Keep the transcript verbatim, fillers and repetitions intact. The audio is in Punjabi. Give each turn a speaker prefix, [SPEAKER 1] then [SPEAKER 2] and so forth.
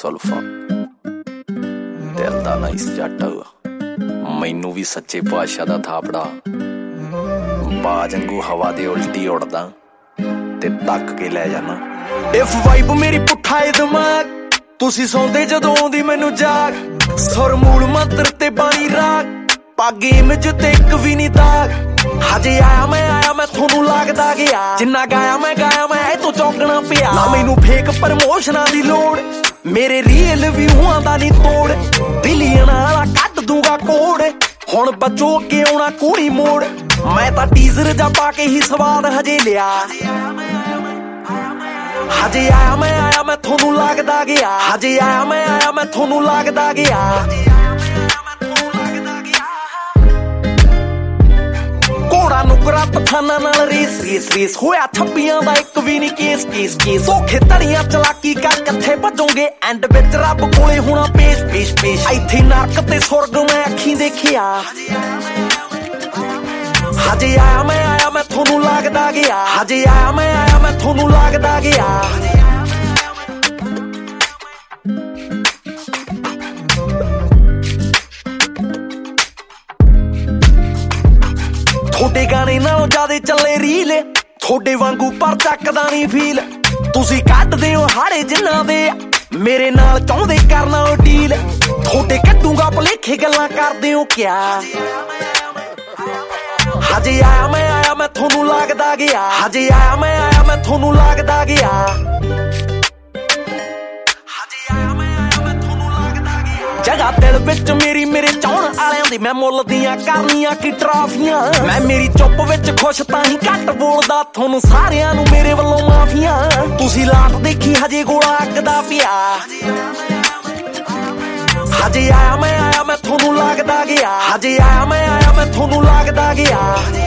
[SPEAKER 1] ਸੁਲਫਾ ਦਿਲ ਦਾ ਨਾ ਇਸ ਜੱਟ ਮੈਨੂੰ ਵੀ ਸੱਚੇ ਪਾਤਸ਼ਾਹ ਦਾ ਥਾਪੜਾ ਬਾਜ ਵਾਂਗੂ ਹਵਾ ਦੇ ਉਲਟੀ ਉੜਦਾ ਤੇ ਤੱਕ ਕੇ ਲੈ ਜਾਣਾ। ਇਫ ਵਾਈਬ ਮੇਰੀ ਪੁੱਠਾ ਏ ਦਿਮਾਗ ਤੁਸੀਂ ਸੌਂਦੇ ਜਦੋਂ ਆਉਂਦੀ ਮੈਨੂੰ ਜਾਗ ਸੁਰ ਮੂਲ ਮੰਤਰ ਤੇ ਬਾਣੀ ਰਾਗ ਪਾਗੇ ਇਮੇਜ ਤੇ ਇੱਕ ਵੀ ਨੀ ਦਾਗ ਹਜੇ ਆਇਆ ਮੈਂ ਆਇਆ ਮੈਂ ਤੁਹਾਨੂੰ ਲੱਗਦਾ ਗਿਆ ਜਿੰਨਾ ਗਾਇਆ ਮੈਂ ਗਾਇਆ ਮੈਂ ਇਹ ਤੋਂ ਚੌਂਕਣਾ ਪਿਆ ਨਾ ਮੈਨੂੰ ਫੇਕ ਪ੍ਰਮੋਸ਼ਨਾਂ ਦੀ ਲੋੜ ਮੇਰੇ ਰੀਅਲ ਵਿਊਆਂ ਦਾ ਨੀ ਤੋੜ ਬਿਲੀਅਨਾਂ ਵਾਲਾ ਕੱਢ ਦੂੰਗਾ ਕੋਡ ਹੁਣ ਬੱਚੋ ਕੇ ਆਉਣਾ ਕੋਣੀ ਮੋੜ ਮੈਂ ਤਾਂ ਟੀਜ਼ਰ ਜਾ ਪਾ ਕੇ ਹੀ ਸਵਾਦ ਹਜੇ ਲਿਆ ਹਜੇ ਆਇਆ ਮੈਂ ਆਇਆ ਮੈਂ ਤੁਹਾਨੂੰ ਲੱਗਦਾ ਗਿਆ ਹਜੇ ਆਇਆ ਮੈਂ ਆਇਆ ਮੈਂ ਤੁਹਾਨੂੰ ਲੱਗਦਾ ਗਿਆ ਘੋੜਾ ਨੁਕਰਾ ਪਠਾਨਾਂ ਨਾਲ ਰੇਸ ਰੇਸ ਰੇਸ ਹੋਇਆ ਛੱਬੀਆਂ ਦਾ ਇੱਕ ਵੀ ਨੀ ਕੇਸ ਕੇਸ ਕੇਸ ਧੋਖੇ ਧੜੀਆਂ ਚਲਾਕੀ ਕਰ ਕਿੱਥੇ ਭੱਜੋਗੇ ਐਂਡ ਵਿੱਚ ਰੱਬ ਕੋਲੇ ਹੋਣਾ ਪੇਸ਼ ਪੇਸ਼ ਪੇਸ਼ ਇੱਥੇ ਨਰਕ ਤੇ ਸੁਰਗ ਮੈਂ ਅੱਖੀਂ ਦੇਖਿਆ ਹਜੇ ਆਇਆ ਮੈਂ ਆਇਆ ਮੈਂ ਤੁਹਾਨੂੰ ਲੱਗਦਾ ਗਿਆ ਹਜੇ ਆਇਆ ਮੈਂ ਆਇਆ ਮੈਂ ਤੁਹਾਨੂੰ ਲੱਗਦਾ ਗਿਆ ਥੋੜੇ ਗਾਣੇ ਨਾਲੋਂ ਜ਼ਿਆਦੇ ਚੱਲੇ ਰੀਲ ਥੋੜੇ ਵਾਂਗੂ ਪਰ ਚੱਕਦਾ ਨੀ ਫੀਲ ਤੁਸੀਂ ਕੱਢਦੇ ਹੋ ਹਾਰੇ ਜਿੰਨਾ ਦੇ ਮੇਰੇ ਨਾਲ ਚਾਹੁੰਦੇ ਕਰਨਾ ਉਹ ਡੀਲ ਥੋੜੇ ਕੱਢੂਗਾ ਭਲੇਖੇ ਗੱਲਾਂ ਕਰਦੇ ਹੋ ਕਿਆ ਹਜੇ ਆਇਆ ਮੈਂ ਆਇਆ ਮੈਂ ਤੁਹਾਨੂੰ ਲੱਗਦਾ ਗਿਆ ਹਜੇ ਆਇਆ ਮੈਂ ਆਇਆ ਮੈਂ ਤੁਹਾਨੂੰ ਲੱਗਦਾ ਗਿਆ ਜਗ੍ਹਾ ਦਿਲ ਵਿੱਚ ਮੇਰੀ ਮੇਰੇ ਚਾਹੁਣ ਵਾਲਿਆਂ ਦੀ ਮੈਂ ਮੁੱਲ ਦੀਆਂ ਕਰਨੀਆਂ ਕੀ ਟਰਾਫੀਆਂ ਮੈਂ ਮੇਰੀ ਚੁੱਪ ਵਿੱਚ ਖੁਸ਼ ਤਾਂ ਹੀ ਘੱਟ ਬੋਲਦਾ ਤੁਹਾਨੂੰ ਸਾਰਿਆਂ ਨੂੰ ਮੇਰੇ ਵੱਲੋਂ ਮਾਫੀਆਂ ਤੁਸੀਂ ਲਾਟ ਦੇਖੀ ਹਜੇ ਗੋਲਾ ਅੱਗਦਾ ਪਿਆ ਹਜੇ ਆਇਆ ਮੈਂ ਆਇਆ ਮੈਂ ਤੁਹਾਨੂੰ ਲੱਗਦਾ ਗਿਆ ਹਜੇ ਆਇਆ ਮੈਂ ਆਇਆ ਮੈਂ ਤੁਹਾਨੂੰ ਲੱਗਦਾ ਗਿਆ